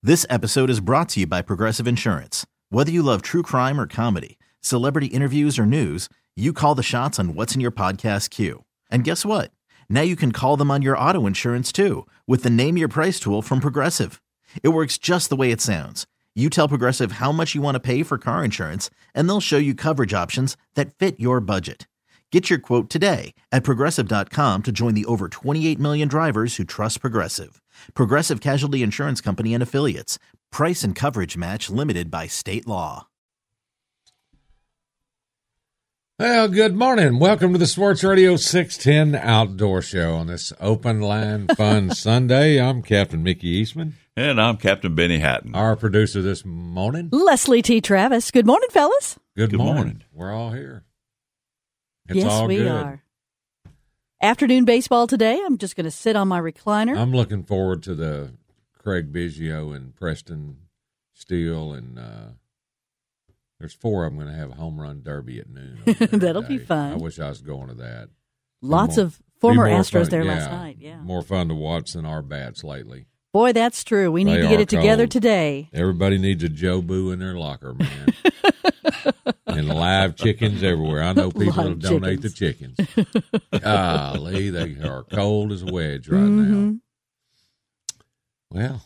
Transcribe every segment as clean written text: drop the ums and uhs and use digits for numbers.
This episode is brought to you by Progressive Insurance. Whether you love true crime or comedy, celebrity interviews or news, you call the shots on what's in your podcast queue. And guess what? Now you can call them on your auto insurance too with the Name Your Price tool from Progressive. It works just the way it sounds. You tell Progressive how much you want to pay for car insurance, and they'll show you coverage options that fit your budget. Get your quote today at Progressive.com to join the over 28 million drivers who trust Progressive. Progressive Casualty Insurance Company and Affiliates. Price and coverage match limited by state law. Well, good morning. Welcome to the Sports Radio 610 Outdoor Show on this Open Line Fun Sunday. I'm Captain Mickey Eastman. And I'm Captain Benny Hatton. Our producer this morning, Leslie T. Travis. Good morning, fellas. Good morning. We're all here. It's yes, all we good. are. Afternoon baseball today. I'm just going to sit on my recliner. I'm looking forward to the Craig Biggio and Preston Steele, and there's four of them going to have a home run derby at noon. That'll be fun. I wish I was going to that. Lots of former Astros fun. there last night. Yeah, more fun to watch than our bats lately. Boy, that's true. We need to get it together today. Everybody needs a Joe Boo in their locker, man. And live chickens everywhere. I know people that'll donate the chickens. Golly, they are cold as a wedge right now. Well,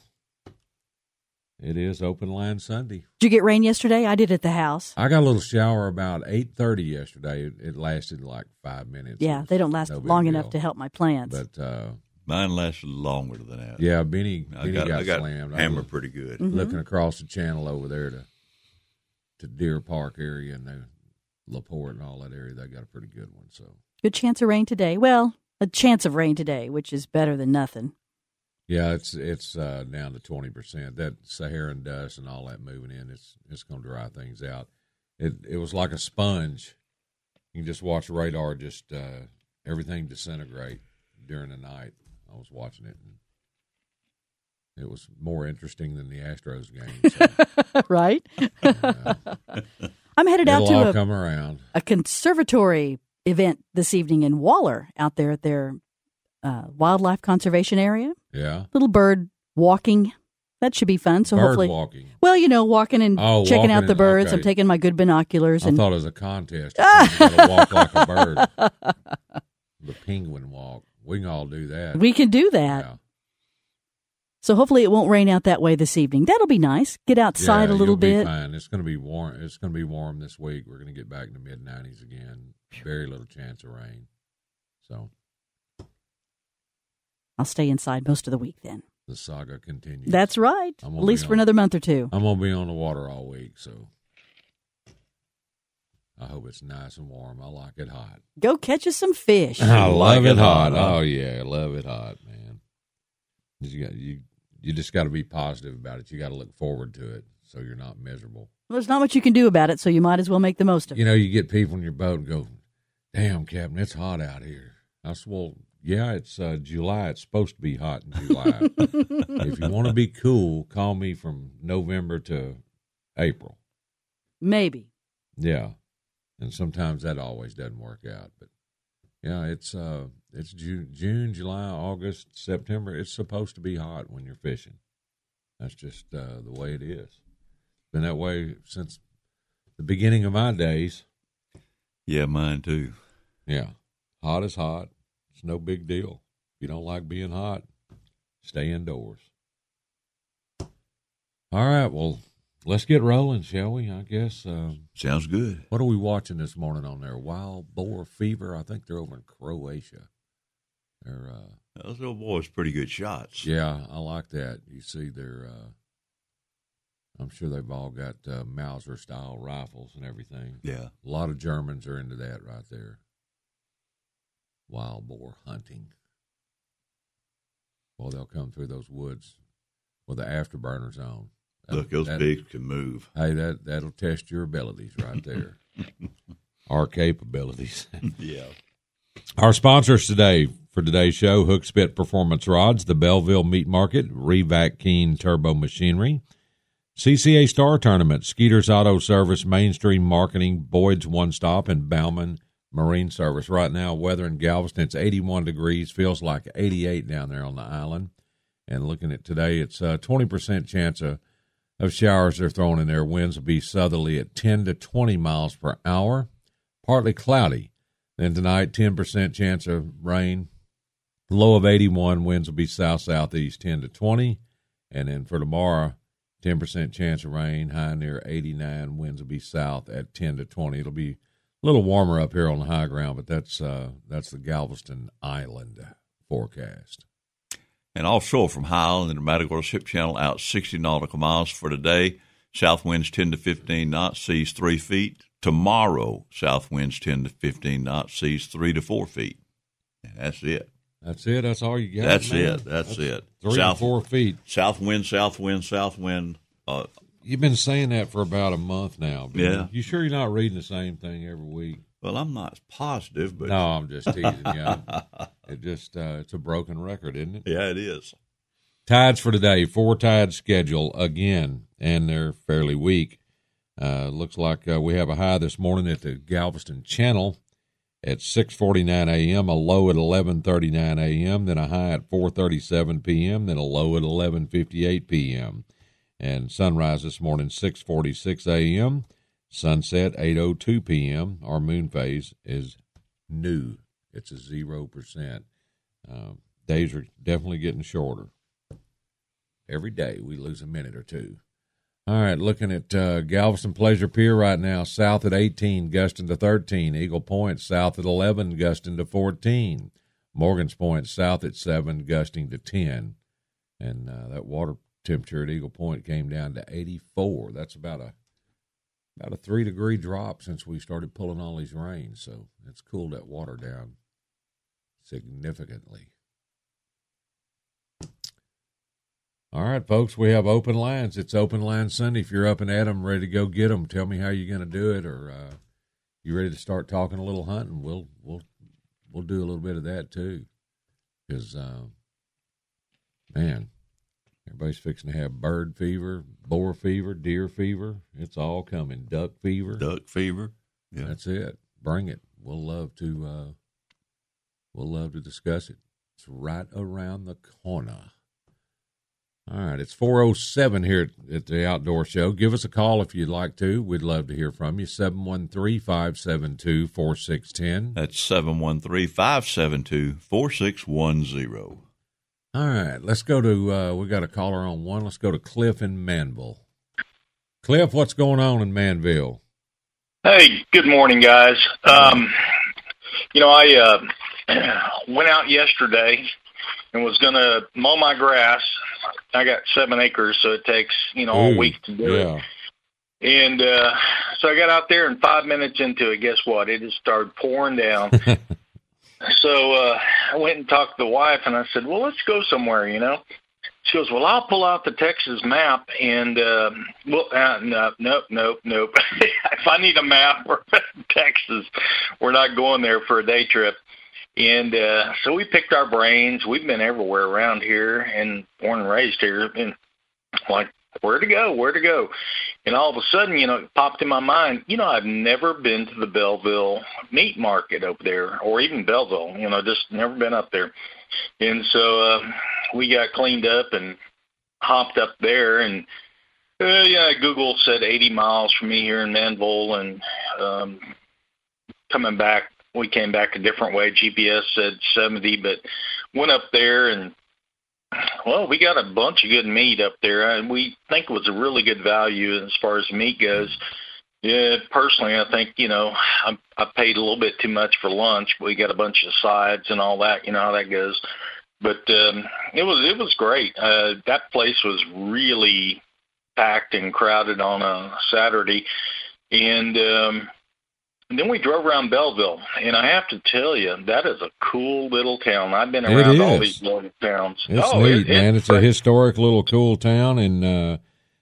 it is Open Line Sunday. Did you get rain yesterday? I did at the house. I got a little shower about 8:30 yesterday. It lasted like 5 minutes. Yeah, they don't last long enough to help my plants. But mine lasted longer than that. Yeah, Benny got got slammed. hammered pretty good. Looking across the channel over there to Deer Park area and LaPorte and all that area, they got a pretty good one. So good chance of rain today. Well, a chance of rain today, which is better than nothing. Yeah, it's down to 20%. That Saharan dust and all that moving in, it's going to dry things out. It was like a sponge. You can just watch the radar, just everything disintegrate during the night. I was watching it, and it was more interesting than the Astros game. So, right? I'm headed out to come around. A conservatory event this evening in Waller, out there at their wildlife conservation area. Yeah. Little bird walking. That should be fun. So hopefully, walking. Well, walking and checking out the birds. Okay. I'm taking my good binoculars. I thought it was a contest. You gotta walk like a bird. The penguin walk. We can all do that. We can do that. Yeah. So hopefully it won't rain out that way this evening. That'll be nice. Get outside a little bit. Fine. It's going to be warm. It's going to be warm this week. We're going to get back in the mid-90s again. Very little chance of rain. So I'll stay inside most of the week then. The saga continues. That's right. At least for another month or two. I'm going to be on the water all week, so I hope it's nice and warm. I like it hot. Go catch us some fish. I love it hot. Oh, yeah. I love it hot, man. You just got to be positive about it. You got to look forward to it so you're not miserable. Well, there's not much you can do about it, so you might as well make the most of it. You get people in your boat and go, damn, Captain, it's hot out here. I said, well, yeah, it's July. It's supposed to be hot in July. If you want to be cool, call me from November to April. Maybe. Yeah. And sometimes that always doesn't work out. But, yeah, it's June, July, August, September. It's supposed to be hot when you're fishing. That's just the way it is. Been that way since the beginning of my days. Yeah, mine too. Yeah. Hot is hot. It's no big deal. If you don't like being hot, stay indoors. All right, well, let's get rolling, shall we? I guess. Sounds good. What are we watching this morning on there? Wild Boar Fever? I think they're over in Croatia. Those little boys pretty good shots. Yeah, I like that. You see I'm sure they've all got Mauser-style rifles and everything. Yeah. A lot of Germans are into that right there. Wild boar hunting. Well, they'll come through those woods with the afterburners on. Look, those pigs can move. Hey, that'll test your abilities right there. Our capabilities. Yeah. Our sponsors today for today's show: Hookspit Performance Rods, the Belleville Meat Market, Revac Keen Turbo Machinery, CCA Star Tournament, Skeeter's Auto Service, Mainstream Marketing, Boyd's One Stop, and Bauman Marine Service. Right now, weather in Galveston, it's 81 degrees, feels like 88 down there on the island. And looking at today, it's a 20% chance of showers they're throwing in there. Winds will be southerly at 10 to 20 miles per hour, partly cloudy. Then tonight, 10% chance of rain, low of 81. Winds will be south-southeast 10 to 20. And then for tomorrow, 10% chance of rain, high near 89. Winds will be south at 10 to 20. It'll be a little warmer up here on the high ground, but that's the Galveston Island forecast. And offshore from High Island and the Matagorda Ship Channel out 60 nautical miles for today. South winds 10 to 15 knots, seas 3 feet. Tomorrow, south winds 10 to 15 knots, seas 3 to 4 feet. And that's it. That's it. That's all you got. That's man. it. That's it. 3 to 4 feet. South wind, south wind, south wind. You've been saying that for about a month now. Yeah. You sure you're not reading the same thing every week? Well, I'm not positive, but No, I'm just teasing you. It's a broken record, isn't it? yeah, it is. Tides for today, 4 tides schedule again, and they're fairly weak. Looks like we have a high this morning at the Galveston Channel at 6:49 a.m., a low at 11:39 a.m., then a high at 4:37 p.m., then a low at 11:58 p.m. And sunrise this morning, 6:46 a.m., sunset 8:02 p.m. Our moon phase is new. It's a 0%. Days are definitely getting shorter. Every day we lose a minute or two. All right, looking at Galveston Pleasure Pier right now, south at 18, gusting to 13. Eagle Point, south at 11, gusting to 14. Morgan's Point, south at 7, gusting to 10. And that water temperature at Eagle Point came down to 84. That's about a 3-degree drop since we started pulling all these rains. So it's cooled that water down significantly. All right, folks, we have open lines. It's Open Line Sunday. If you're up and at 'em, ready to go get them, tell me how you're going to do it, or you ready to start talking a little hunting? We'll do a little bit of that too, because man, everybody's fixing to have bird fever, boar fever, deer fever. It's all coming. Duck fever. Duck fever. Yeah. That's it. Bring it. We'll love to discuss it. It's right around the corner. All right, it's 4:07 here at the Outdoor Show. Give us a call if you'd like to. We'd love to hear from you. 713-572-4610. That's 713-572-4610. All right, let's go to, we got a caller on one. Let's go to Cliff in Manville. Cliff, what's going on in Manville? Hey, good morning, guys. I went out yesterday and was going to mow my grass. I got 7 acres, so it takes, a week to do it. And so I got out there, and 5 minutes into it, guess what? It just started pouring down. So I went and talked to the wife, and I said, well, let's go somewhere, She goes, well, I'll pull out the Texas map, and, nope. If I need a map for Texas, we're not going there for a day trip. And so we picked our brains. We've been everywhere around here and born and raised here. And like, where to go? And all of a sudden, it popped in my mind, I've never been to the Belleville meat market over there, or even Belleville, just never been up there. And so we got cleaned up and hopped up there. And, Google said 80 miles from me here in Manville. And coming back, we came back a different way. GPS said 70, but went up there and, well, we got a bunch of good meat up there. And we think it was a really good value as far as meat goes. Yeah, personally, I think, I paid a little bit too much for lunch. We got a bunch of sides and all that, how that goes. But it was great. That place was really packed and crowded on a Saturday. And then we drove around Belleville, and I have to tell you, that is a cool little town. I've been around all these little towns. It's neat, man. It's a historic little cool town, and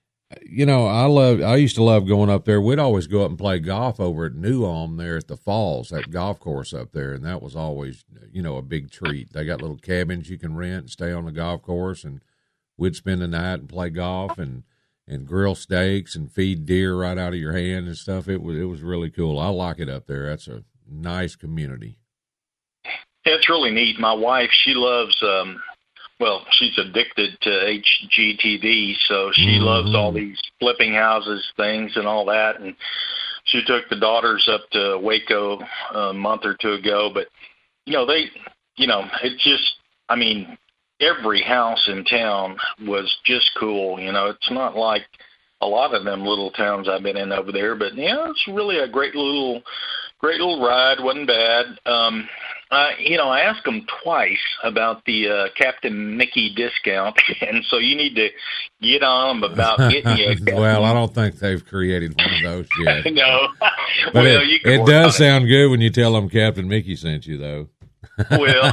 I used to love going up there. We'd always go up and play golf over at New Ulm there at the Falls, that golf course up there, and that was always, a big treat. They got little cabins you can rent and stay on the golf course, and we'd spend the night and play golf and grill steaks and feed deer right out of your hand and stuff. It was really cool. I like it up there. That's a nice community. It's really neat. My wife, she loves well, she's addicted to HGTV, so she loves all these flipping houses things and all that. And she took the daughters up to Waco a month or two ago. But, it's just, I mean, every house in town was just cool. It's not like a lot of them little towns I've been in over there, but it's really a great little ride. Wasn't bad. I asked them twice about the Captain Mickey discount, and so you need to get on them about getting you. Well, I don't think they've created one of those yet. No, but it does sound good when you tell them Captain Mickey sent you, though. Well,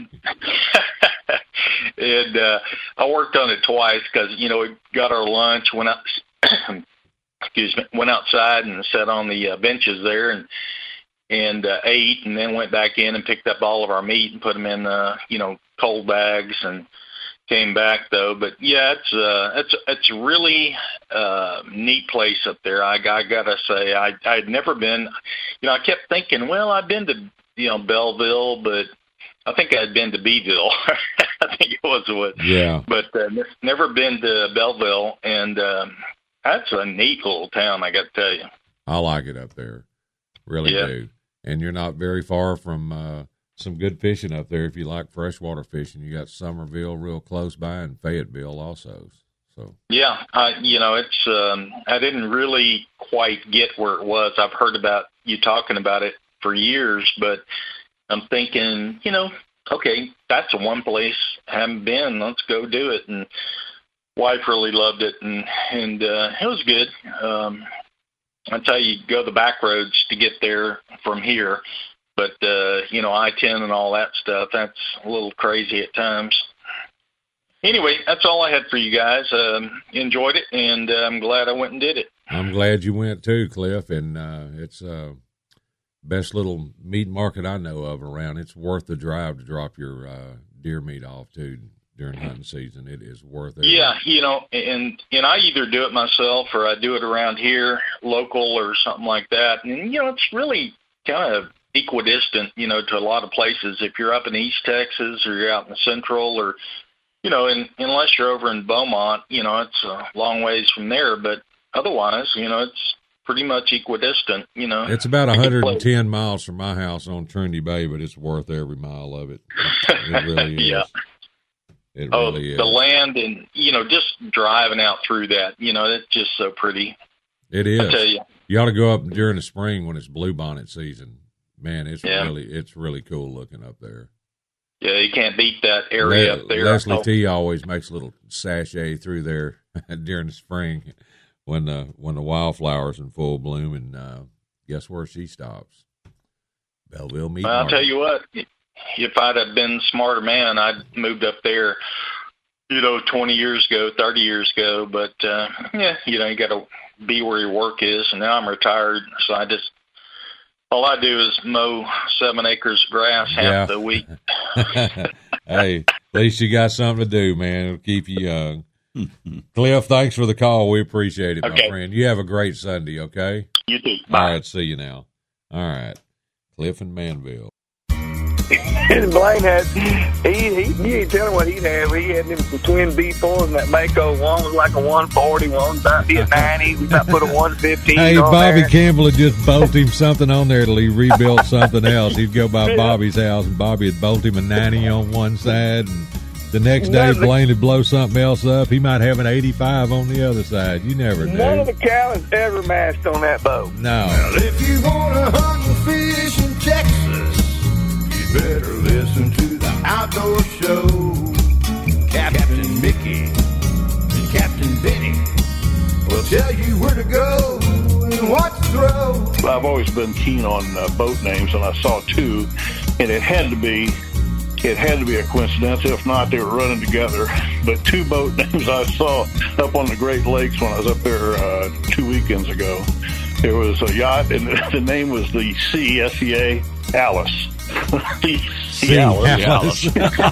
and I worked on it twice because we got our lunch, went outside and sat on the benches there and ate, and then went back in and picked up all of our meat and put them in cold bags and came back though. But yeah, it's a really neat place up there. I gotta say, I'd never been. I kept thinking, well, I've been to Belleville, but I think I'd been to Beeville. I think it was what. Yeah. But never been to Belleville, and that's a neat little town, I got to tell you. I like it up there, really do. And you're not very far from some good fishing up there. If you like freshwater fishing, you got Summerville real close by, and Fayetteville also. So yeah, it's I didn't really quite get where it was. I've heard about you talking about it for years, but I'm thinking, okay, that's one place I haven't been. Let's go do it. And wife really loved it, and it was good. I tell you, go the back roads to get there from here, but I-10 and all that stuff, that's a little crazy at times. Anyway, that's all I had for you guys. Enjoyed it, and I'm glad I went and did it. I'm glad you went too, Cliff, and it's best little meat market I know of around. It's worth the drive to drop your deer meat off too during hunting season. It is worth it. Yeah, and I either do it myself or I do it around here, local or something like that. And it's really kind of equidistant, to a lot of places. If you're up in East Texas or you're out in the Central, or and unless you're over in Beaumont, it's a long ways from there. But otherwise, it's pretty much equidistant, It's about 110 miles from my house on Trinity Bay, but it's worth every mile of it. It really is. Yeah. It really is. The land and, just driving out through that, it's just so pretty. It is. I tell you. You ought to go up during the spring when it's bluebonnet season. Man, it's really cool looking up there. Yeah, you can't beat that area up there. Leslie T always makes a little sachet through there during the spring when the wildflowers in full bloom, and guess where she stops? Belleville Meat Market. I'll tell you what, if I'd have been a smarter man, I'd moved up there, 20 years ago, 30 years ago. But, you got to be where your work is. And now I'm retired, so all I do is mow 7 acres of grass half the week. Hey, at least you got something to do, man. It'll keep you young. Cliff, thanks for the call. We appreciate it, my friend. You have a great Sunday, okay? You too. Bye. All right, see you now. All right. Cliff in Manville. And Blaine had, you ain't telling what he'd have. He had them twin B4s, and that Mako one was like a 140, one about hit 90, we about put a 115 Hey, on Bobby there. Campbell had just bolted him something on there till he rebuilt something else. He'd go by Bobby's house, and Bobby would bolt him a 90 on one side, and the next day Blaine would blow something else up. He might have an 85 on the other side. You never knew. None of the cow has ever mashed on that boat. No. Well, if you want to hunt and fish in Texas, you better listen to the Outdoor Show. Captain Mickey and Captain Benny will tell you where to go and what to throw. I've always been keen on boat names, and I saw 2, and it had to be a coincidence. If not, they were running together. But 2 boat names I saw up on the Great Lakes when I was up there 2 weekends ago. There was a yacht, and the name was the SEA Alice. Alice.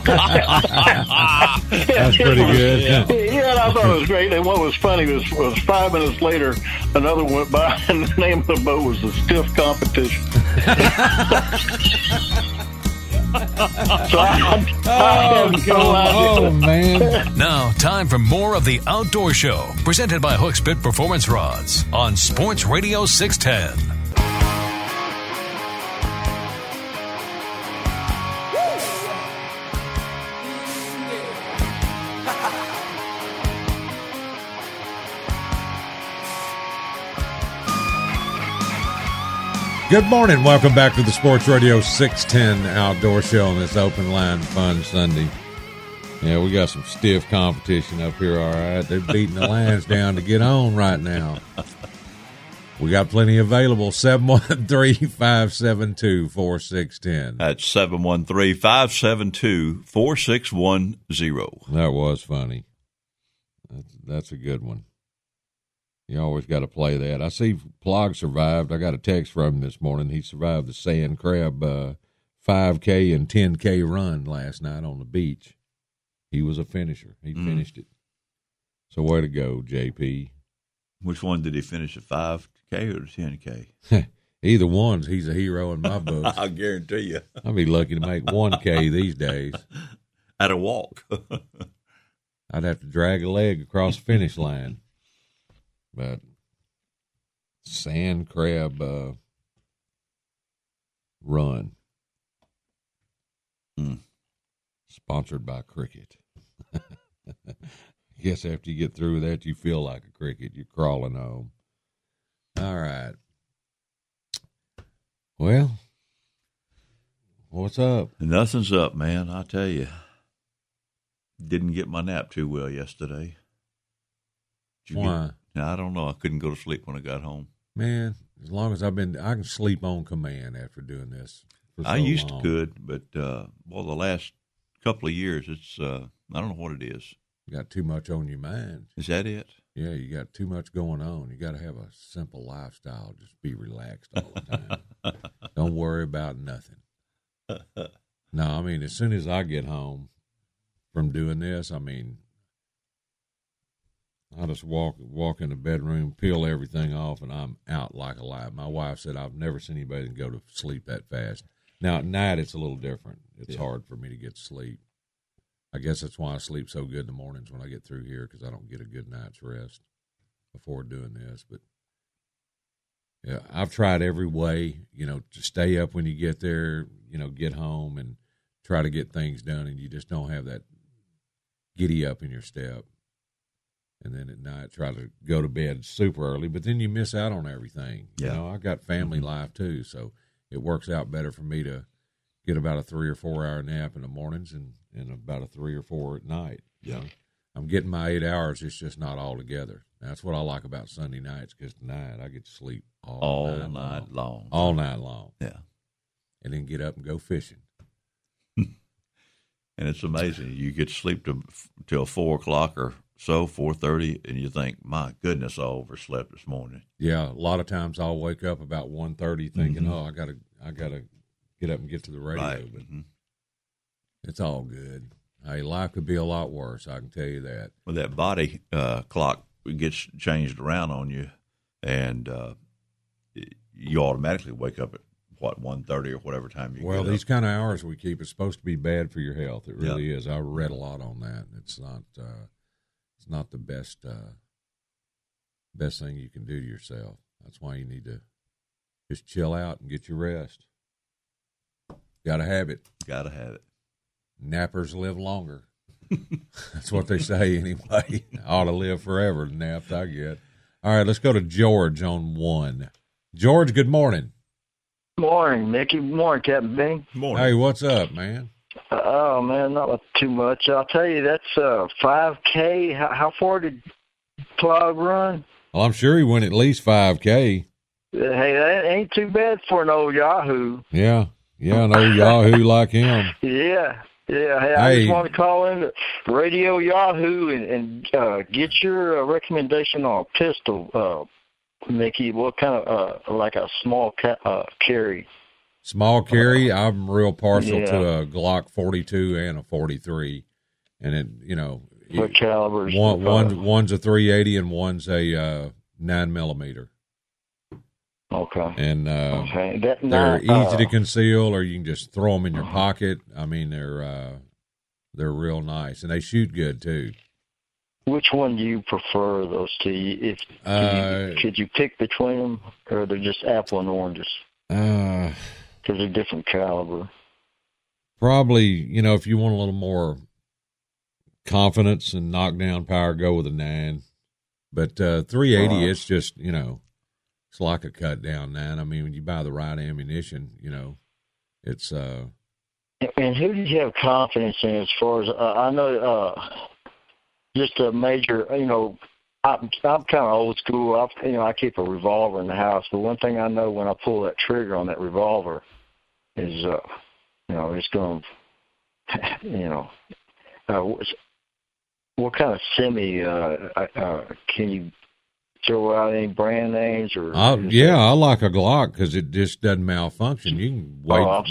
That's pretty good. Yeah, I thought it was great. And what was funny was 5 minutes later, another one went by, and the name of the boat was the Stiff Competition. So I have no idea. Oh, man. Now, time for more of the Outdoor Show, presented by Hookspit Performance Rods on Sports Radio 610. Good morning. Welcome back to the Sports Radio 610 Outdoor Show on this Open Line Fun Sunday. Yeah, we got some stiff competition up here, all right. They're beating the Lions down to get on right now. We got plenty available. 713-572-4610. That's 713-572-4610. That was funny. That's a good one. You always got to play that. I see Plog survived. I got a text from him this morning. He survived the sand crab 5K and 10K run last night on the beach. He was a finisher. He finished it. So way to go, JP. Which one did he finish, a 5K or the 10K? Either one's, he's a hero in my books. I guarantee you. I'll be lucky to make 1K these days. At a walk. I'd have to drag a leg across the finish line. But sand crab run. Sponsored by Cricket. I guess after you get through with that, you feel like a cricket. You're crawling home. All right. Well, what's up? Nothing's up, man. I tell you. Didn't get my nap too well yesterday. Why? I don't know. I couldn't go to sleep when I got home. Man, as long as I can sleep on command after doing this. I used to could, but the last couple of years, it's I don't know what it is. You got too much on your mind. Is that it? Yeah, you got too much going on. You got to have a simple lifestyle. Just be relaxed all the time. Don't worry about nothing. No, I mean, as soon as I get home from doing this, I mean, I just walk in the bedroom, peel everything off, and I'm out like a light. My wife said I've never seen anybody go to sleep that fast. Now, at night, it's a little different. It's hard for me to get to sleep. I guess that's why I sleep so good in the mornings when I get through here, because I don't get a good night's rest before doing this. But, yeah, I've tried every way, to stay up when you get there, get home and try to get things done, and you just don't have that giddy up in your step. And then at night, try to go to bed super early, but then you miss out on everything. Yeah. I got family life too, so it works out better for me to get about a 3 or 4 hour nap in the mornings and about a 3 or 4 at night. Yeah. I'm getting my 8 hours. It's just not all together. That's what I like about Sunday nights, because tonight I get to sleep all night long. All night long. Yeah. And then get up and go fishing. And it's amazing. You get to sleep till 4 o'clock or so, 4:30, and you think, my goodness, I overslept this morning. Yeah, a lot of times I'll wake up about 1:30 thinking, I gotta get up and get to the radio. Right. But it's all good. Hey, life could be a lot worse, I can tell you that. Well, that body clock gets changed around on you, and you automatically wake up at, 1:30 or whatever time you get these up. kind of hours we keep is supposed to be bad for your health. It really is. I read a lot on that. It's not the best thing you can do to yourself. That's why you need to just chill out and get your rest. Got to have it. Got to have it. Nappers live longer. That's what they say anyway. Ought to live forever, the naps I get. All right, let's go to George on 1. George, good morning. Morning, Mickey. Good morning, Captain Bing. Morning. Hey, what's up, man? Oh, man, not too much. I'll tell you, that's 5K. How far did Plug run? Well, I'm sure he went at least 5K. Hey, that ain't too bad for an old Yahoo. Yeah, an old Yahoo like him. Yeah. Hey, I just want to call in to Radio Yahoo and get your recommendation on a pistol, Mickey. What kind of, like a small carry? Small carry, I'm real partial to a Glock 42 and a 43. And it, what calibers? One's a 380 and one's a 9mm. Okay. And okay. they're easy to conceal, or you can just throw them in your pocket. I mean, they're real nice, and they shoot good too. Which one do you prefer, those two? Could you pick between them, or they're just apple and oranges? Because they're different caliber. Probably, if you want a little more confidence and knockdown power, go with a 9. But 380, it's just, it's like a cut down 9. I mean, when you buy the right ammunition, it's. And who did you have confidence in as far as I know? Just a major, I'm kind of old school. I keep a revolver in the house, but one thing I know when I pull that trigger on that revolver is, it's going to, what kind of semi can you throw out any brand names or? I like a Glock because it just doesn't malfunction. You can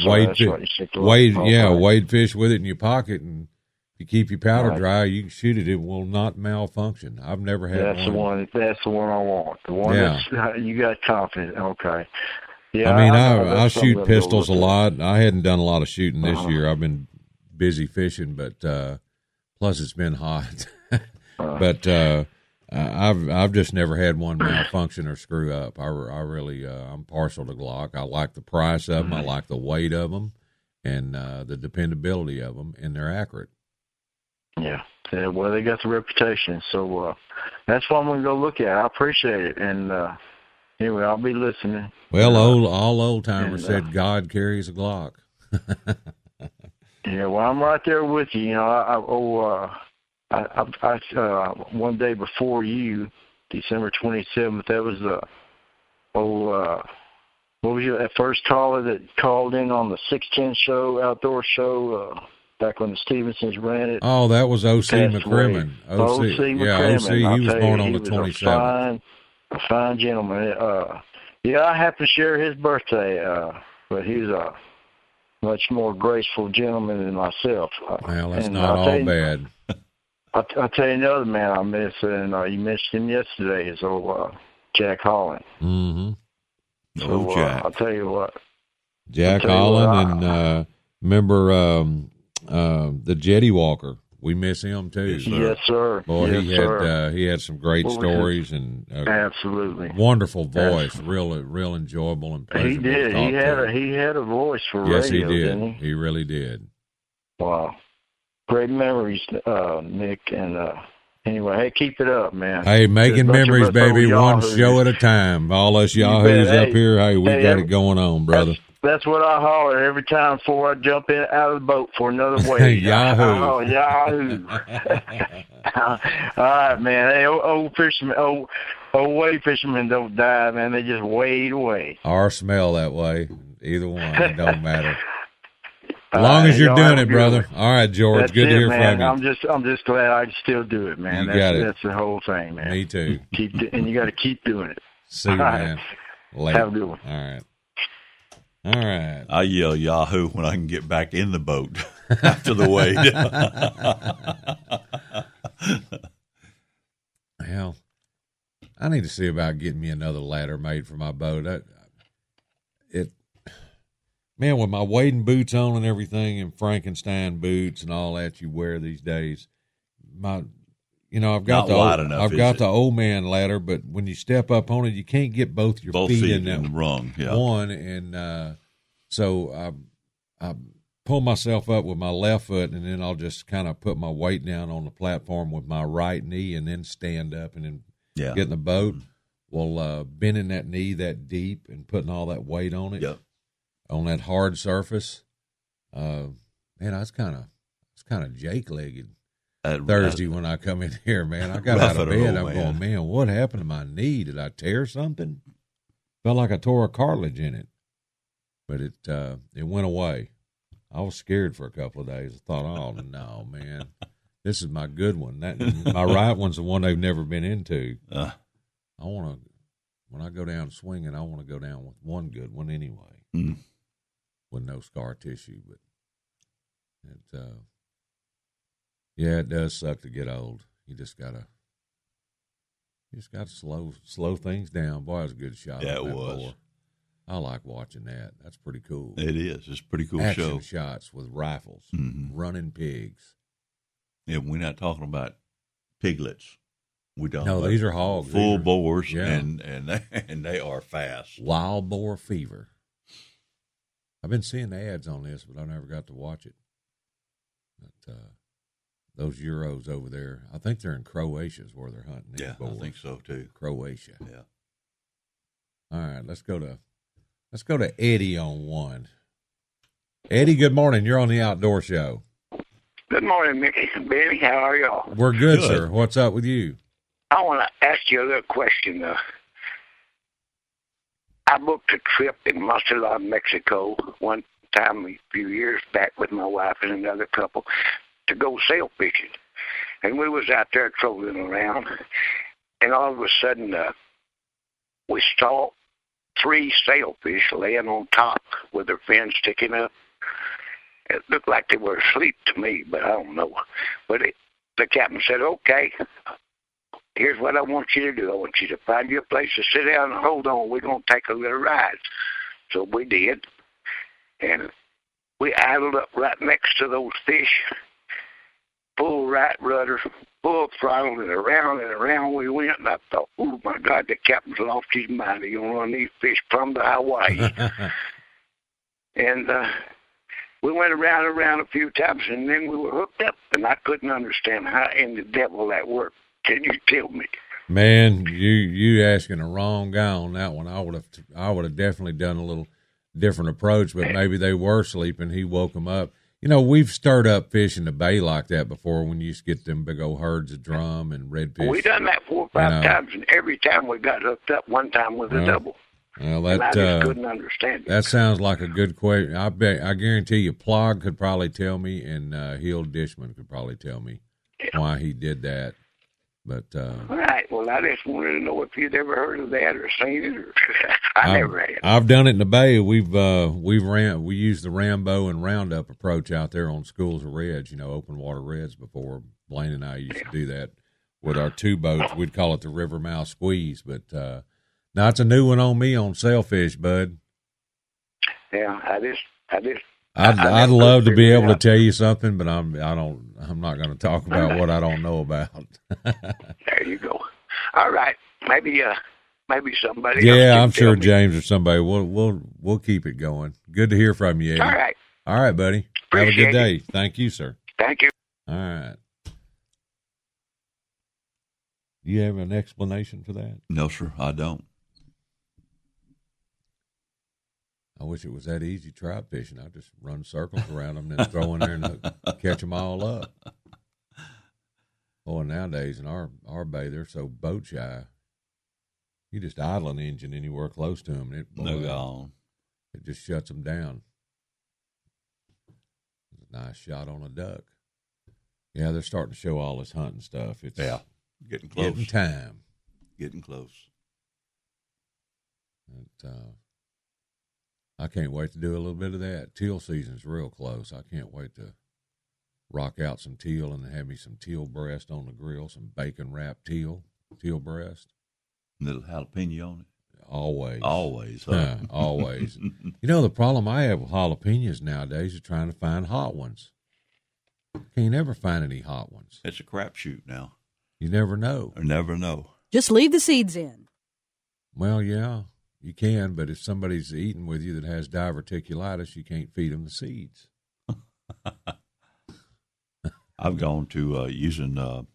wade fish with it in your pocket, and if you keep your powder dry, you can shoot it. It will not malfunction. I've never had one. That's the one I want. The one that's you got confidence. Okay. Yeah. I mean, I shoot pistols a lot. I hadn't done a lot of shooting this year. I've been busy fishing, but plus it's been hot. But I've just never had one malfunction or screw up. I really I'm partial to Glock. I like the price of them. I like the weight of them, and the dependability of them, and they're accurate. Yeah. Well, they got the reputation, so that's what I'm going to go look at. I appreciate it, and anyway, I'll be listening. Well, all old timers said God carries a Glock. Yeah, well, I'm right there with you. I one day before you, December 27th, that was what was that first caller that called in on the 610 show, outdoor show, back when the Stevensons ran it? Oh, that was O.C. McCrimmon. O.C. He was born on the 27th. A fine gentleman. I happened to share his birthday, but he was a much more graceful gentleman than myself. Well, that's not all bad. I'll tell you another man I miss, and you mentioned him yesterday, is old Jack Holland. Mm-hmm. So Jack. I'll tell you what. Jack Holland, and remember the Jetty Walker. We miss him too. Yes, sir. Boy, he had some great stories and absolutely wonderful voice, real enjoyable and pleasurable. He did. He had a voice for radio. Yes, he did. Didn't he? He really did. Wow, great memories, Nick. And anyway, hey, keep it up, man. Hey, making memories, baby, one show at a time. All us yahoos up here, hey, we got it going on, brother. That's what I holler every time before I jump out of the boat for another wave. Yahoo. Oh, Yahoo. All right, man. Hey, old fishermen, old wave fishermen don't die, man. They just wade away. Or smell that way. Either one. It don't matter. As long as you're doing it, brother. All right, George. That's good to hear man. from you. I'm just glad I can still do it, man. That's the whole thing, man. Me too. And you got to keep doing it. See you, man. Later. Have a good one. All right. I yell Yahoo when I can get back in the boat after the wade. Well, I need to see about getting me another ladder made for my boat. Man, with my wading boots on and everything, and Frankenstein boots and all that you wear these days, I've got the old man ladder, but when you step up on it, you can't get both feet in that rung. Yeah. one, and so I pull myself up with my left foot, and then I'll just kind of put my weight down on the platform with my right knee, and then stand up and then get in the boat. Well, bending that knee that deep and putting all that weight on it, on that hard surface, man, I was kind of Jake-legged. Thursday when I come in here, man, I got out of bed. I'm going, man, what happened to my knee? Did I tear something? Felt like I tore a cartilage in it, but it went away. I was scared for a couple of days. I thought, oh no, man, this is my good one. My right one's the one they've never been into. I want to, when I go down swinging, I want to go down with one good one anyway, with no scar tissue. But it does suck to get old. You just gotta slow things down. Boy, it was a good shot. Yeah, it was. I like watching that. That's pretty cool. It is. It's a pretty cool Action show. shots with rifles, running pigs. Yeah, we're not talking about piglets. We don't. No, these are hogs. Full boars, yeah. and they are fast. Wild boar fever. I've been seeing ads on this, but I never got to watch it. But those Euros over there, I think they're in Croatia is where they're hunting these boars. I think so too. Croatia. Yeah. All right, let's go to Eddie on one. Eddie, good morning. You're on the Outdoor Show. Good morning, Mickey and Benny. How are y'all? We're good, sir. What's up with you? I want to ask you a little question. I booked a trip in Mazatlan, Mexico one time a few years back with my wife and another couple to go sail fishing. And we was out there trolling around, and all of a sudden we saw 3 sailfish laying on top with their fins sticking up. It looked like they were asleep to me, but I don't know. But the captain said, okay, here's what I want you to do. I want you to find you a place to sit down and hold on. We're going to take a little ride. So we did. And we idled up right next to those fish, full right rudder, full throttle, and around we went. And I thought, oh, my God, the captain's lost his mind. He's going to run these fish from the Hawaii. And we went around a few times, and then we were hooked up, and I couldn't understand how in the devil that worked. Can you tell me? Man, you asking the wrong guy on that one. I would have definitely done a little different approach, but maybe they were sleeping. He woke them up. You know, we've stirred up fish in the bay like that before when you used to get them big old herds of drum and redfish. We done that 4 or 5 times, and every time we got hooked up, one time with a double. Well, and I just couldn't understand it. That sounds like a good question. I guarantee you, Plog could probably tell me, and Hill Dishman could probably tell me why he did that. But all right. Well, I just wanted to know if you'd ever heard of that or seen it. Or I never had. I've done it in the bay. We used the Rambo and Roundup approach out there on schools of reds. You know, open water reds before. Blaine and I used to do that with our 2 boats. We'd call it the River Mouth Squeeze, but. Now, it's a new one on me on sailfish, bud. Yeah, I'd love to be able to tell you something, but I'm not going to talk about what I don't know about. There you go. All right, maybe somebody. Yeah, I'm sure James or somebody. We'll keep it going. Good to hear from you, Eddie. All right, buddy. Have a good day. Thank you, sir. Thank you. All right. Do you have an explanation for that? No, sir, I don't. I wish it was that easy trout fishing. I'd just run circles around them and then throw in there and catch them all up. Boy, nowadays in our bay, they're so boat shy. You just idle an engine anywhere close to them, and it just shuts them down. It's a nice shot on a duck. Yeah, they're starting to show all this hunting stuff. It's getting close. Getting close. I can't wait to do a little bit of that. Teal season's real close. I can't wait to rock out some teal and have me some teal breast on the grill, some bacon wrapped teal breast. Little jalapeno on it. Always. Huh? Always. You know, the problem I have with jalapenos nowadays is trying to find hot ones. Can't ever find any hot ones. It's a crapshoot now. You never know. Just leave the seeds in. Well, yeah. You can, but if somebody's eating with you that has diverticulitis, you can't feed them the seeds. I've gone to using,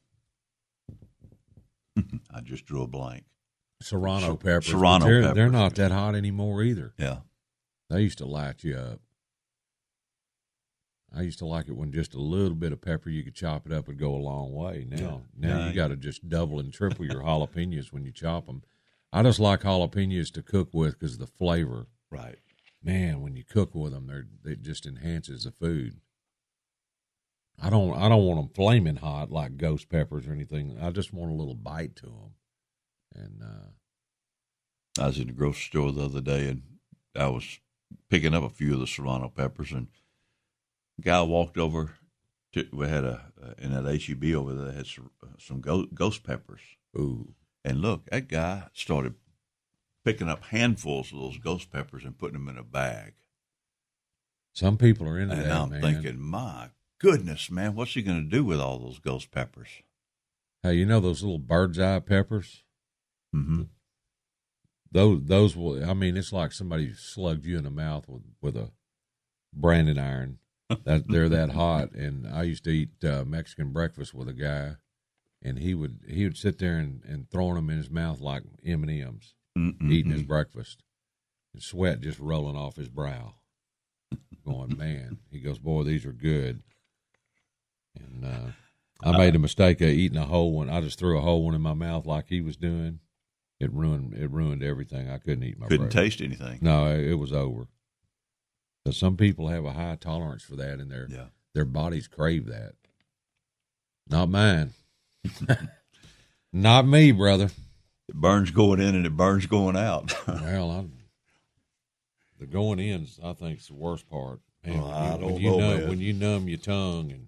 I just drew a blank. Serrano peppers. Peppers. They're not that hot anymore either. Yeah. They used to light you up. I used to like it when just a little bit of pepper, you could chop it up, would go a long way. Now you got to just double and triple your jalapenos when you chop them. I just like jalapenos to cook with because of the flavor. Right. Man, when you cook with them, it just enhances the food. I don't want them flaming hot like ghost peppers or anything. I just want a little bite to them. And I was in the grocery store the other day, and I was picking up a few of the serrano peppers, and a guy walked over. We had in that HEB over there had some ghost peppers. Ooh. And look, that guy started picking up handfuls of those ghost peppers and putting them in a bag. Some people are into and that, I'm man. thinking, my goodness, man, what's he going to do with all those ghost peppers? Hey, you know those little bird's eye peppers? Mm-hmm. Those will. I mean, it's like somebody slugged you in the mouth with a branding iron. They're that hot. And I used to eat Mexican breakfast with a guy, and he would sit there and throwing them in his mouth like M&Ms, eating his breakfast, and sweat just rolling off his brow. Going, man. He goes, boy, these are good. And I made the mistake of eating a whole one. I just threw a whole one in my mouth like he was doing. It ruined everything. I couldn't eat my Couldn't breakfast. taste anything. No, it was over. But some people have a high tolerance for that, and their bodies crave that. Not mine. Not me, brother. It burns going in and it burns going out. Well, the going in, I think, is the worst part. Man, well, I don't know, man. When you numb your tongue and.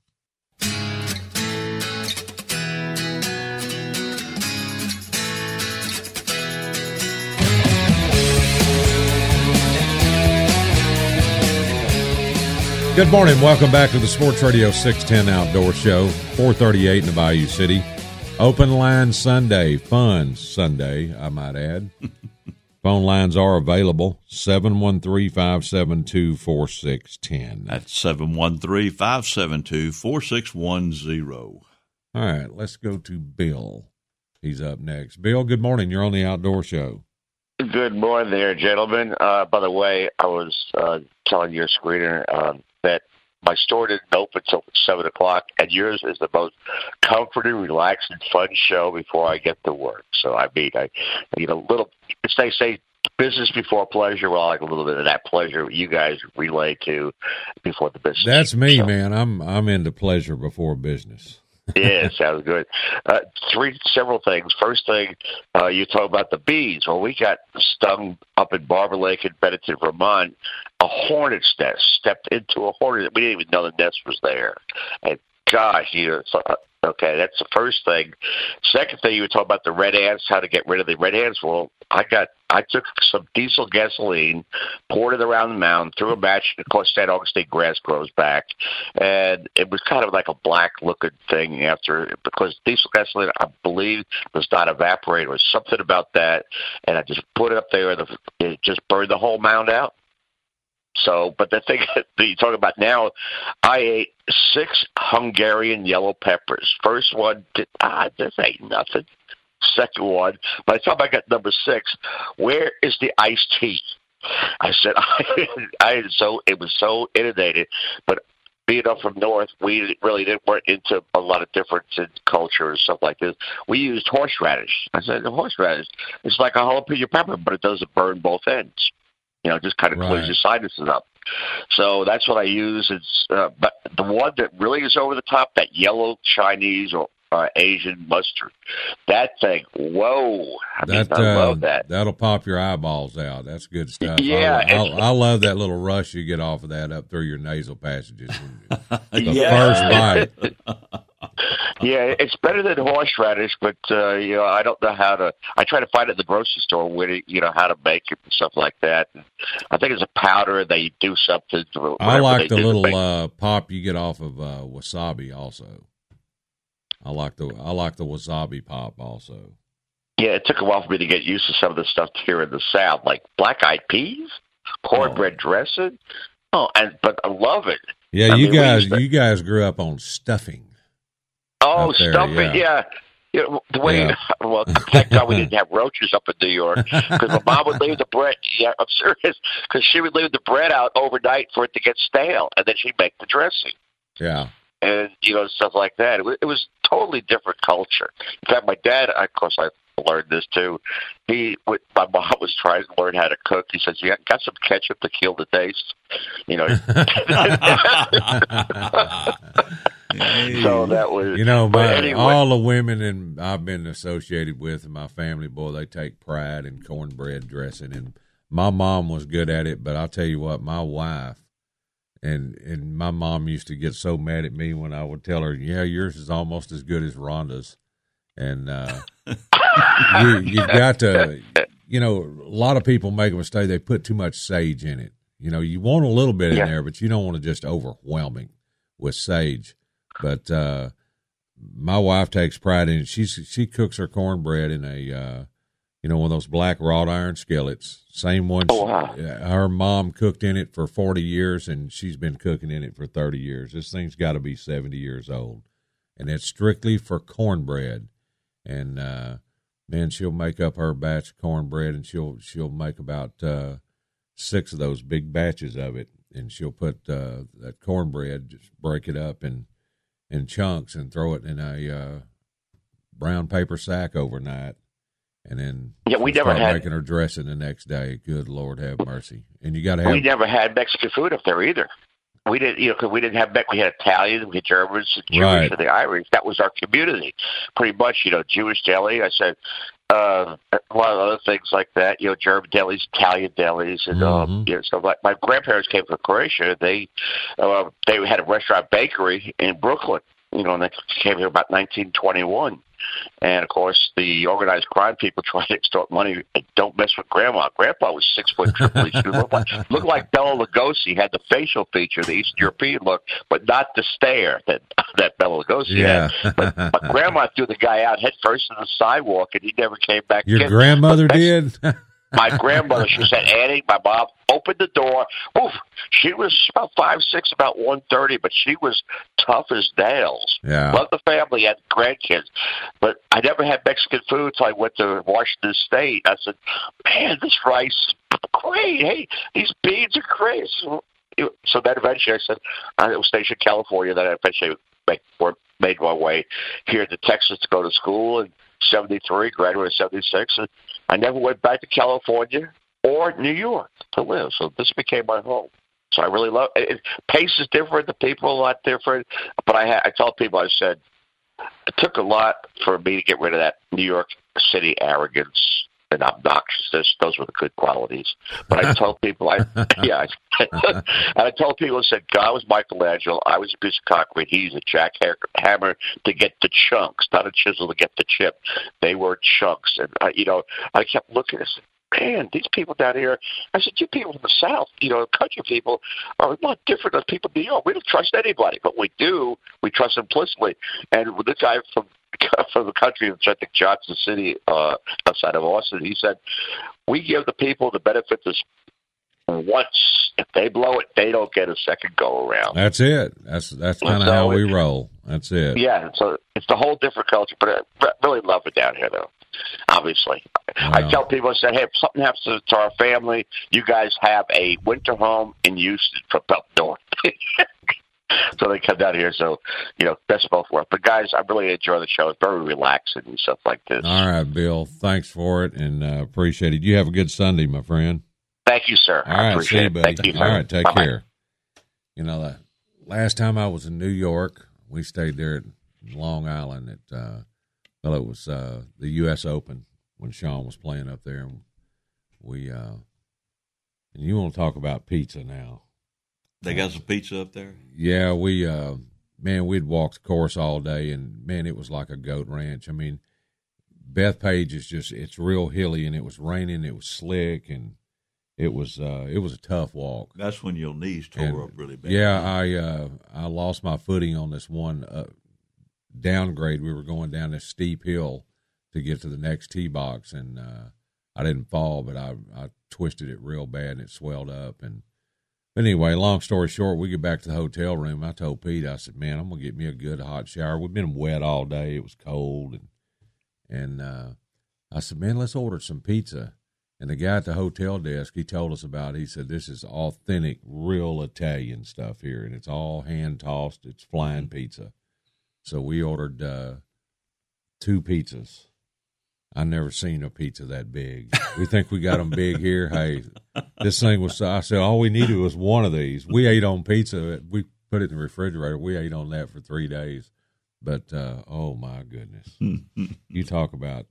Good morning. Welcome back to the Sports Radio 610 Outdoor Show, 438 in the Bayou City. Open line Sunday, fun Sunday, I might add. Phone lines are available, 713-572-4610. That's 713-572-4610. All right, let's go to Bill. He's up next. Bill, good morning. You're on the Outdoor Show. Good morning there, gentlemen. By the way, I was telling your screener that my store didn't open until 7 o'clock, and yours is the most comforting, relaxing, fun show before I get to work. So, I mean, they say business before pleasure. Well, I like a little bit of that pleasure you guys relay to before the business. That's me, so. Man. I'm into pleasure before business. Yeah, sounds good. Several things. First thing, you talk about the bees. Well, we got stung up in Barber Lake in Bennington, Vermont. A hornet's nest stepped into a hornet. We didn't even know the nest was there. And gosh, okay, that's the first thing. Second thing, you were talking about the red ants, how to get rid of the red ants. Well, I took some diesel gasoline, poured it around the mound, threw a match. Of course, St. Augustine grass grows back, and it was kind of like a black-looking thing after, because diesel gasoline, I believe, does not evaporate or something about that. And I just put it up there, and it just burned the whole mound out. So, but the thing that you talk about now, I ate 6 Hungarian yellow peppers. First one, this ain't nothing. Second one, by the time I got number 6, where is the iced tea? I said, it was so inundated, but being up from north, we really weren't into a lot of difference in culture and stuff like this. We used horseradish. I said, the horseradish, it's like a jalapeno pepper, but it doesn't burn both ends. Just kind of clears your sinuses up. So that's what I use. But the one that really is over the top, that yellow Chinese or Asian mustard, that thing, whoa. I love that. That'll pop your eyeballs out. That's good stuff. Yeah. I love that little rush you get off of that up through your nasal passages. First bite. Yeah, it's better than horseradish, but I don't know how to. I try to find it at the grocery store how to make it and stuff like that. And I think it's a powder. They do something. I like the little pop you get off of wasabi also. I like the wasabi pop also. Yeah, it took a while for me to get used to some of the stuff here in the South, like black-eyed peas, cornbread dressing. But I love it. Yeah, you guys grew up on stuffing. Oh, stuffing, yeah. The way, well, thank God we didn't have roaches up in New York, because my mom would leave the bread. Yeah, I'm serious, because she would leave the bread out overnight for it to get stale, and then she'd make the dressing. Yeah. And stuff like that. It was totally different culture. In fact, my dad, of course, I learned this too. My mom was trying to learn how to cook. He says, "You got some ketchup to kill the taste." So that was, anyway. All the women I've been associated with in my family, boy, they take pride in cornbread dressing, and my mom was good at it. But I'll tell you what, my wife and my mom used to get so mad at me when I would tell her, "Yeah, yours is almost as good as Rhonda's," and you've got to a lot of people make a mistake. They put too much sage in it. You want a little bit in there, but you don't want to just overwhelm it with sage. But my wife takes pride in it. She cooks her cornbread in a one of those black wrought iron skillets. Same one. Oh, wow. Her mom cooked in it for 40 years, and she's been cooking in it for 30 years. This thing's got to be 70 years old, and it's strictly for cornbread. And man, she'll make up her batch of cornbread, and she'll make about 6 of those big batches of it, and she'll put that cornbread, just break it up in chunks and throw it in a brown paper sack overnight. And then we never had making her dressing the next day. Good Lord, have mercy! And you got to have. We never had Mexican food up there either. We didn't, because we didn't have. We had Italians, we had Germans, Jewish, and the Irish. That was our community, pretty much. Jewish deli. I said a lot of other things like that. German delis, Italian delis, and so like my grandparents came from Croatia. They had a restaurant bakery in Brooklyn. And they came here about 1921. And, of course, the organized crime people tried to extort money. Don't mess with Grandma. Grandpa was 6 foot triple. He looked like Bela Lugosi, had the facial feature, the Eastern European look, but not the stare that Bela Lugosi had. But Grandma threw the guy out head first in the sidewalk, and he never came back. Your grandmother did? My grandmother, she said, Annie, my mom opened the door. Oof, she was about 5'6", about 130, but she was tough as nails. Yeah. Loved the family, had grandkids. But I never had Mexican food until I went to Washington State. I said, man, this rice is great. Hey, these beans are great. So then eventually I said, I was stationed in California. Then I eventually made my way here to Texas to go to school. And 73, graduated 76, and I never went back to California or New York to live. So this became my home. So I really love it. Pace is different. The people are a lot different. But I told people, I said, it took a lot for me to get rid of that New York City arrogance and obnoxiousness. Those were the good qualities. But I told people, and I told people, I said, God was Michelangelo. I was a piece of concrete. He's a jackhammer to get the chunks, not a chisel to get the chip. They were chunks. And, I kept looking and said, man, these people down here, I said, you people from the South, country people are a lot different than people in New York. We don't trust anybody, but we do. We trust implicitly. And with the guy from the country, which I think Johnson City, outside of Austin, he said, we give the people the benefit this once. If they blow it, they don't get a second go around. That's it. That's kind of how we roll. That's it. Yeah, so it's a whole different culture, but I really love it down here, though. Obviously. Wow. I tell people, I said, hey, if something happens to our family, you guys have a winter home in Houston from up north. So they come down here. So, best of both worlds. But, guys, I really enjoy the show. It's very relaxing and stuff like this. All right, Bill. Thanks for it, and appreciate it. You have a good Sunday, my friend. Thank you, sir. All right, appreciate it, buddy. Thank you, all right, take Bye-bye. Care. The last time I was in New York, we stayed there at Long Island at it was the U.S. Open when Sean was playing up there. And we and you want to talk about pizza now. They got some pizza up there? Yeah, we'd walk the course all day, and, man, it was like a goat ranch. I mean, Bethpage is it's real hilly, and it was raining, it was slick, and it was a tough walk. That's when your knees tore up really bad. Yeah, I lost my footing on this one downgrade. We were going down this steep hill to get to the next tee box, and I didn't fall, but I twisted it real bad, and it swelled up. But anyway, long story short, we get back to the hotel room. I told Pete, I said, man, I'm going to get me a good hot shower. We've been wet all day. It was cold. And I said, man, let's order some pizza. And the guy at the hotel desk, he told us about it. He said, this is authentic, real Italian stuff here, and it's all hand-tossed. It's flying pizza. So we ordered 2 pizzas. I never seen a pizza that big. We think we got them big here. Hey, this thing was, I said, all we needed was one of these. We ate on pizza. We put it in the refrigerator. We ate on that for 3 days. But, oh, my goodness. You talk about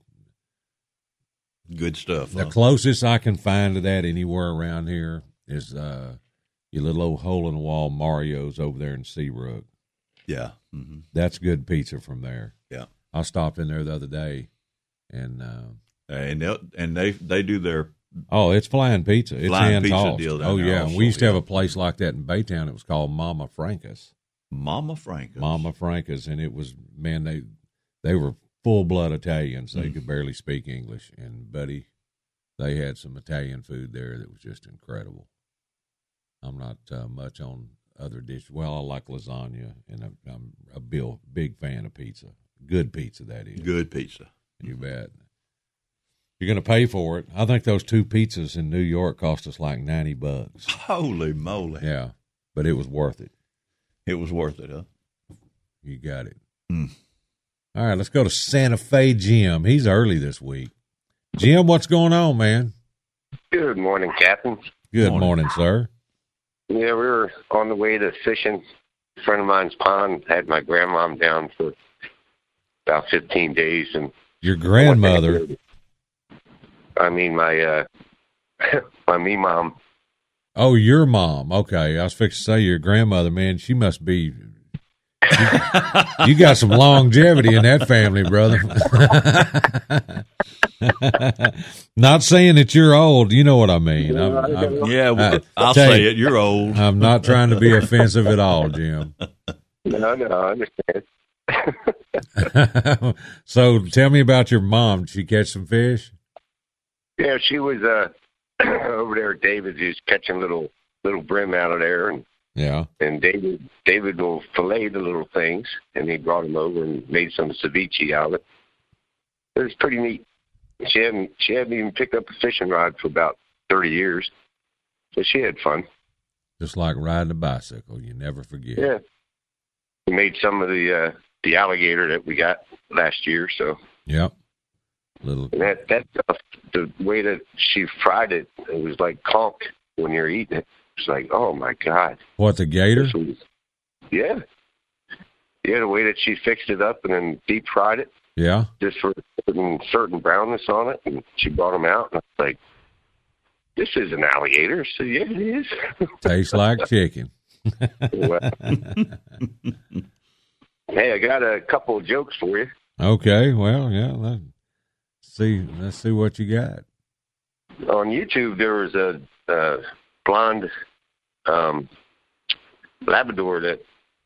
good stuff. The closest I can find to that anywhere around here is your little old hole-in-the-wall Mario's over there in Seabrook. Yeah. Mm-hmm. That's good pizza from there. Yeah. I stopped in there the other day, and And they do their it's flying pizza. It's flying hand pizza tossed. deal. Oh yeah, also, we used to have a place like that in Baytown. It was called Mama Franca's. Mama Franca's. Mama Franca's, and it was they were full blood Italians. They could barely speak English, and buddy, they had some Italian food there that was just incredible. I'm not much on other dishes. Well, I like lasagna, and I'm a big fan of pizza. Good pizza, that is. Good pizza. You bet. You're going to pay for it. I think those 2 pizzas in New York cost us like $90. Holy moly. Yeah, but it was worth it. It was worth it, huh? You got it. All right, let's go to Santa Fe Jim. He's early this week. Jim, what's going on, man? Good morning, Captain. Good morning, sir. Yeah, we were on the way to fishing. A friend of mine's pond had my grandmom down for about 15 days. And your grandmother? I mean, my me mom. Oh, your mom. Okay. I was fixing to say your grandmother, man. She must be. You got some longevity in that family, brother. Not saying that you're old. You know what I mean. I'll say it. You're old. I'm not trying to be offensive at all, Jim. No, I understand. So tell me about your mom. Did she catch some fish? Yeah, she was over there at David's. He was catching little brim out of there, and David will fillet the little things, and he brought them over and made some ceviche out of it. It was pretty neat. She hadn't even picked up a fishing rod for about 30 years, so she had fun. Just like riding a bicycle, you never forget. Yeah, we made some of the alligator that we got last year. So yep. And that stuff, the way that she fried it, it was like conch when you're eating it. It's like, oh my God. What, the gator? Yeah, the way that she fixed it up and then deep fried it. Yeah. Just for certain brownness on it, and she brought them out, and I was like, "This is an alligator." So yeah, it is. Tastes like chicken. Well, hey, I got a couple of jokes for you. Okay, well, yeah. Let's see what you got. On YouTube, there was a blonde Labrador that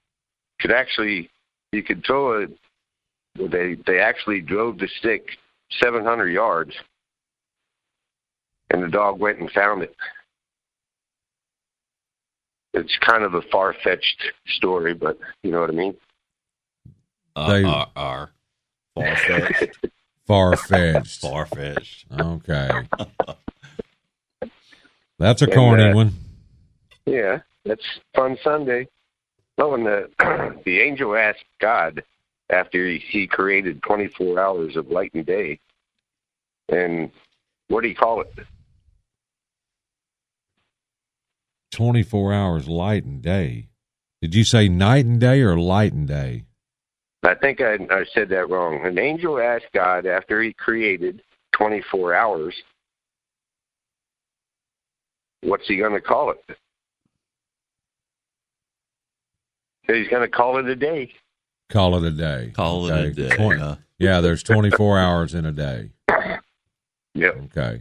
you could throw it. They actually drove the stick 700 yards, and the dog went and found it. It's kind of a far-fetched story, but you know what I mean? Far-fetched. Far-fetched. Far-fetched. Okay. That's a corny one. Yeah, that's Fun Sunday. Oh, and the angel asked God after he created 24 hours of light and day. And what do you call it? 24 hours light and day. Did you say night and day or light and day? I think I said that wrong. An angel asked God after he created 24 hours, what's he going to call it? He's going to call it a day. Call it a day. Call it a day. Yeah, there's 24 hours in a day. Yep. Okay.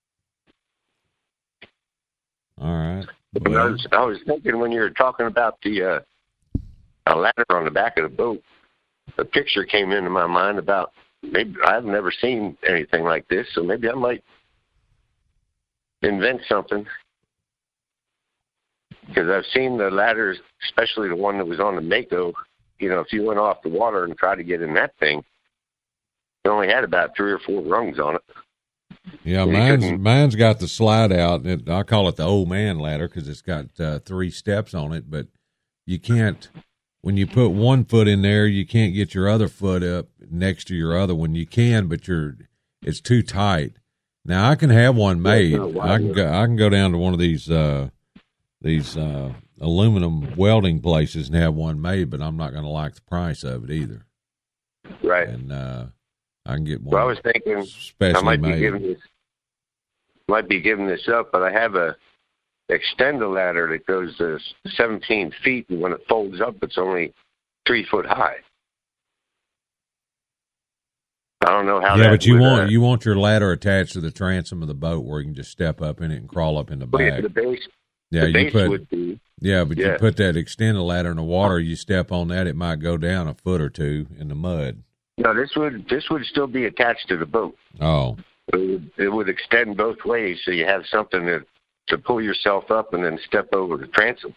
All right. Well, I was thinking when you were talking about the a ladder on the back of the boat, a picture came into my mind about maybe I've never seen anything like this, so maybe I might invent something. Because I've seen the ladders, especially the one that was on the Mako. You know, if you went off the water and tried to get in that thing, it only had about 3 or 4 rungs on it. Yeah, mine's got the slide out. I call it the old man ladder because it's got 3 steps on it. But you can't, when you put one foot in there, you can't get your other foot up next to your other one. You can, but it's too tight. Now I can have one made. I can go down to one of these aluminum welding places and have one made, but I'm not going to like the price of it either. Right. And I can get one. Well, I was thinking I might be giving this up, but I have a extender ladder that goes 17 feet, and when it folds up, it's only 3 foot high. I don't know how. Yeah, but you want your ladder attached to the transom of the boat where you can just step up in it and crawl up in the back. The base. Yeah, the base would be. Yeah, but you put that extended ladder in the water. You step on that, it might go down a foot or two in the mud. No, this would still be attached to the boat. Oh. It would extend both ways, so you have something to pull yourself up and then step over the transom.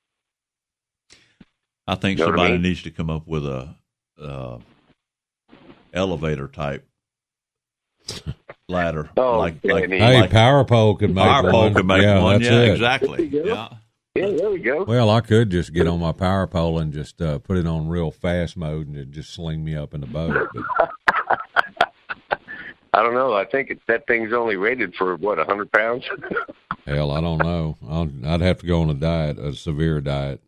I think somebody needs to come up with a elevator type ladder. Hey, Power Pole could make one. Power Pole could make one. Yeah, exactly. Yeah. Yeah, there we go. Well, I could just get on my power pole and just put it on real fast mode and it just sling me up in the boat. I don't know. I think that thing's only rated for, 100 pounds? Hell, I don't know. I'd have to go on a severe diet.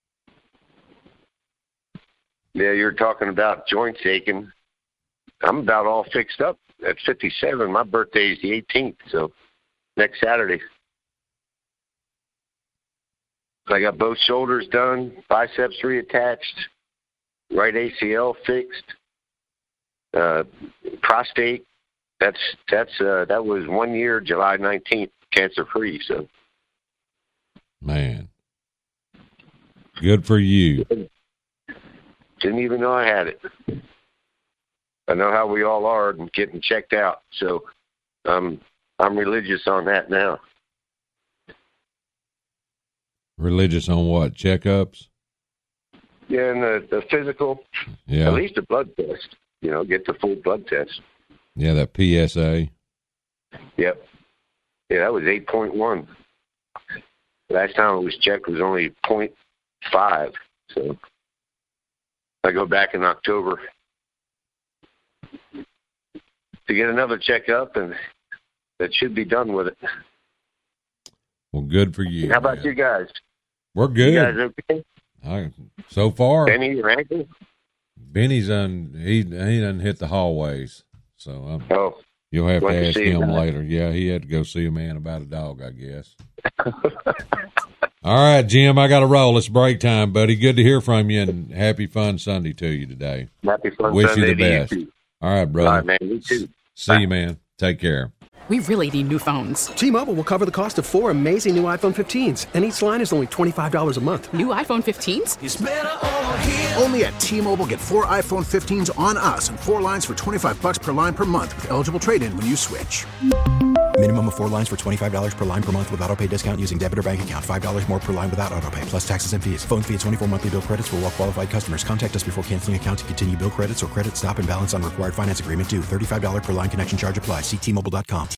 Yeah, you're talking about joints aching. I'm about all fixed up at 57. My birthday is the 18th, so next Saturday. I got both shoulders done, biceps reattached, right ACL fixed, prostate. That was 1 year, July 19th, cancer free. So, man, good for you. Didn't even know I had it. I know how we all are and getting checked out. So, I'm religious on that now. Religious on what? Checkups? Yeah, and the physical. Yeah. At least a blood test. Get the full blood test. Yeah, that PSA. Yep. Yeah, that was 8.1. Last time it was checked was only 0.5. So I go back in October to get another checkup, and that should be done with it. Well, good for you. How about you guys? We're good. You guys okay? So far. Benny, your ankle? Benny's he doesn't hit the hallways, so you'll have to ask him later. Yeah, he had to go see a man about a dog, I guess. All right, Jim, I got to roll. It's break time, buddy. Good to hear from you, and happy fun Sunday to you today. Happy fun Wish Sunday you the best. You. All right, brother. All right, man. You too. See you, man. Take care. We really need new phones. T-Mobile will cover the cost of 4 amazing new iPhone 15s, and each line is only $25 a month. New iPhone 15s? It's better over here. Only at T-Mobile, get 4 iPhone 15s on us and 4 lines for $25 per line per month with eligible trade-in when you switch. Minimum of 4 lines for $25 per line per month with autopay discount using debit or bank account. $5 more per line without autopay, plus taxes and fees. Phone fee at 24 monthly bill credits for well-qualified customers. Contact us before canceling account to continue bill credits or credit stop and balance on required finance agreement due. $35 per line connection charge applies. See T-Mobile.com.